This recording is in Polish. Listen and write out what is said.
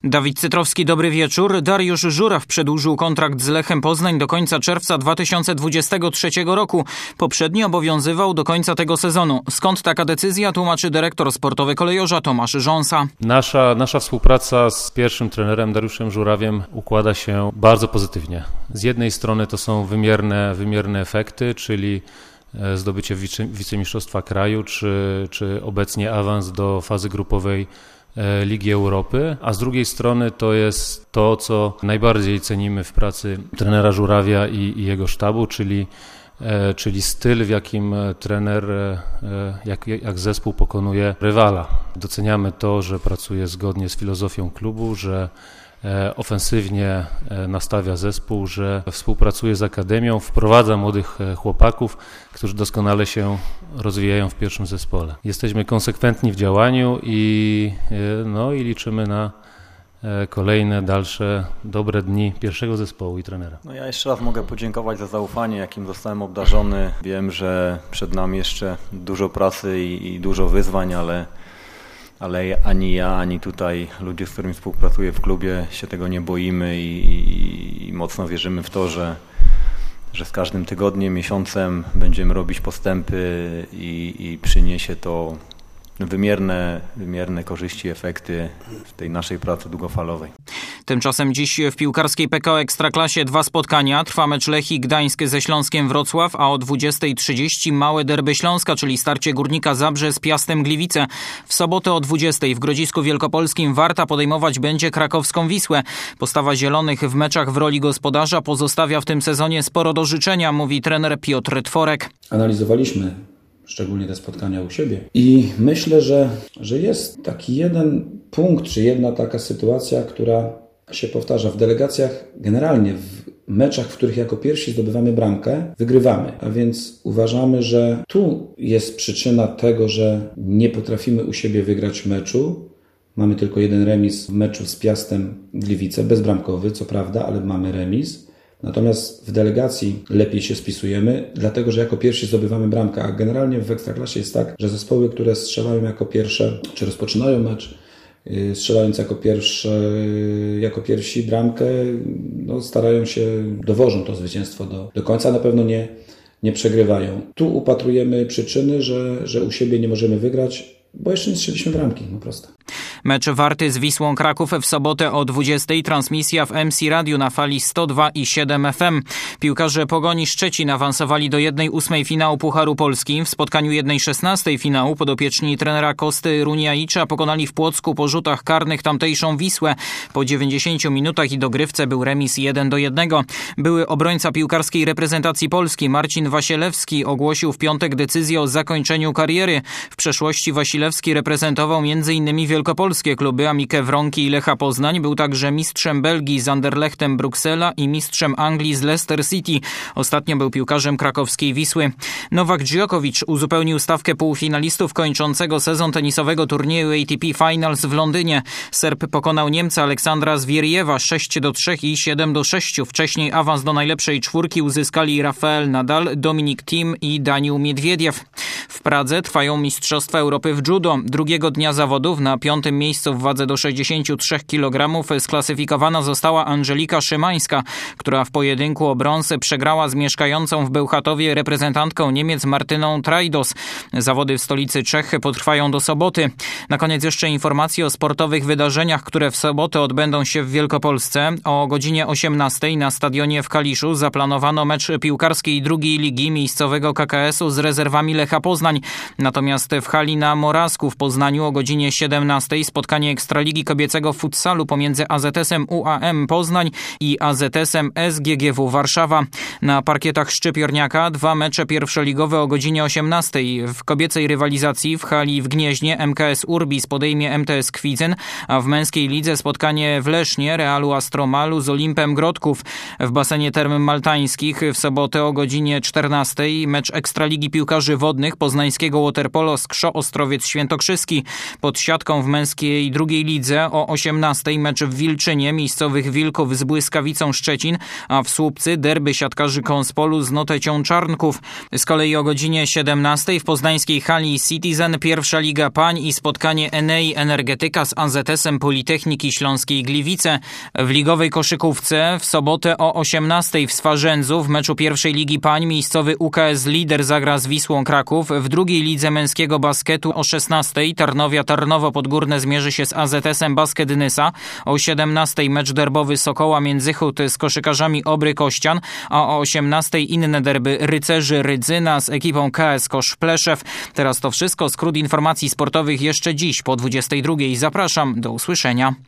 Dawid Cytrowski, dobry wieczór. Dariusz Żuraw przedłużył kontrakt z Lechem Poznań do końca czerwca 2023 roku. Poprzednio obowiązywał do końca tego sezonu. Skąd taka decyzja, tłumaczy dyrektor sportowy Kolejorza Tomasz Rząsa. Nasza współpraca z pierwszym trenerem Dariuszem Żurawiem układa się bardzo pozytywnie. Z jednej strony to są wymierne efekty, czyli zdobycie wicemistrzostwa kraju, czy obecnie awans do fazy grupowej Ligi Europy, a z drugiej strony to jest to, co najbardziej cenimy w pracy trenera Żurawia i jego sztabu, czyli styl, w jakim trener, jak zespół pokonuje rywala. Doceniamy to, że pracuje zgodnie z filozofią klubu, że ofensywnie nastawia zespół, że współpracuje z akademią, wprowadza młodych chłopaków, którzy doskonale się rozwijają w pierwszym zespole. Jesteśmy konsekwentni w działaniu i liczymy na kolejne, dalsze, dobre dni pierwszego zespołu i trenera. Ja jeszcze raz mogę podziękować za zaufanie, jakim zostałem obdarzony. Wiem, że przed nami jeszcze dużo pracy i dużo wyzwań, ale ani ja, ani tutaj ludzie, z którymi współpracuję w klubie, się tego nie boimy i mocno wierzymy w to, że z każdym tygodniem, miesiącem będziemy robić postępy i przyniesie to wymierne korzyści, efekty w tej naszej pracy długofalowej. Tymczasem dziś w piłkarskiej PKO Ekstraklasie 2 spotkania. Trwa mecz Lechii Gdańsk ze Śląskiem Wrocław, a o 20:30 małe derby Śląska, czyli starcie Górnika Zabrze z Piastem Gliwice. W sobotę o 20:00 w Grodzisku Wielkopolskim Warta podejmować będzie krakowską Wisłę. Postawa Zielonych w meczach w roli gospodarza pozostawia w tym sezonie sporo do życzenia, mówi trener Piotr Tworek. Analizowaliśmy szczególnie te spotkania u siebie. I myślę, że jest taki jeden punkt, czy jedna taka sytuacja, która się powtarza w delegacjach, generalnie w meczach, w których jako pierwsi zdobywamy bramkę, wygrywamy. A więc uważamy, że tu jest przyczyna tego, że nie potrafimy u siebie wygrać meczu. Mamy tylko jeden remis w meczu z Piastem Gliwice, bezbramkowy, co prawda, ale mamy remis. Natomiast w delegacji lepiej się spisujemy, dlatego że jako pierwsi zdobywamy bramkę, a generalnie w Ekstraklasie jest tak, że zespoły, które strzelają jako pierwsze, czy rozpoczynają mecz, strzelając jako pierwsi bramkę, starają się, dowożą to zwycięstwo do końca, na pewno nie przegrywają. Tu upatrujemy przyczyny, że u siebie nie możemy wygrać, bo jeszcze nie strzeliśmy bramki, proste. Mecz Warty z Wisłą Kraków w sobotę o 20:00. Transmisja w MC Radiu na fali 102,7 FM. Piłkarze Pogoni Szczecin awansowali do 1/8 finału Pucharu Polski. W spotkaniu 1/16 finału podopieczni trenera Kosty Runiaicza pokonali w Płocku po rzutach karnych tamtejszą Wisłę. Po 90 minutach i dogrywce był remis 1:1. Były obrońca piłkarskiej reprezentacji Polski Marcin Wasielewski ogłosił w piątek decyzję o zakończeniu kariery. W przeszłości Wasilewski reprezentował m.in. wielkopolskie kluby Amikę Wronki i Lecha Poznań. Był także mistrzem Belgii z Anderlechtem Bruksela i mistrzem Anglii z Leicester City. Ostatnio był piłkarzem krakowskiej Wisły. Nowak Djokovic uzupełnił stawkę półfinalistów kończącego sezon tenisowego turnieju ATP Finals w Londynie. Serb pokonał Niemca Aleksandra Zwieriewa 6-3 i 7-6. Wcześniej awans do najlepszej czwórki uzyskali Rafael Nadal, Dominik Thiem i Daniil Miedwiediew. W Pradze trwają Mistrzostwa Europy w judo. Drugiego dnia zawodów na 5. miejscu w wadze do 63 kg sklasyfikowana została Angelika Szymańska, która w pojedynku o brąz przegrała z mieszkającą w Bełchatowie reprezentantką Niemiec Martyną Trajdos. Zawody w stolicy Czech potrwają do soboty. Na koniec jeszcze informacje o sportowych wydarzeniach, które w sobotę odbędą się w Wielkopolsce. O godzinie 18:00 na stadionie w Kaliszu zaplanowano mecz piłkarskiej drugiej ligi miejscowego KKS-u z rezerwami Lecha Poznań. Natomiast w hali na Morawsku w Poznaniu o godzinie 17:00 spotkanie Ekstraligi Kobiecego Futsalu pomiędzy AZS-em UAM Poznań i AZS-em SGGW Warszawa. Na parkietach Szczypiorniaka 2 mecze pierwszoligowe o godzinie 18:00. W kobiecej rywalizacji w hali w Gnieźnie MKS Urbis podejmie MTS Kwidzyn, a w męskiej lidze spotkanie w Lesznie Realu Astromalu z Olimpem Grodków. W basenie Term Maltańskich w sobotę o godzinie 14:00 mecz Ekstraligi Piłkarzy Wodnych poznańskiego waterpolo Skrzo Ostrowiec Świętokrzyski. Pod siatką w męskiej drugiej lidze. O 18:00 mecz w Wilczynie miejscowych Wilków z Błyskawicą Szczecin, a w Słupcy derby siatkarzy Konspolu z Notecią Czarnków. Z kolei o godzinie 17:00 w poznańskiej hali Citizen pierwsza liga pań i spotkanie Enei Energetyka z AZS-em Politechniki Śląskiej Gliwice. W ligowej koszykówce w sobotę o 18:00 w Swarzędzu w meczu pierwszej ligi pań miejscowy UKS Lider zagra z Wisłą Kraków. W drugiej lidze męskiego basketu o 16:00 Tarnowia Tarnowo Podgórne zmierzy się z AZS-em Basket Nysa. O 17:00 mecz derbowy Sokoła Międzychód z koszykarzami Obry Kościan, a o 18:00 inne derby Rycerzy Rydzyna z ekipą KS Kosz Pleszew. Teraz to wszystko. Skrót informacji sportowych jeszcze dziś po 22:00. Zapraszam, do usłyszenia.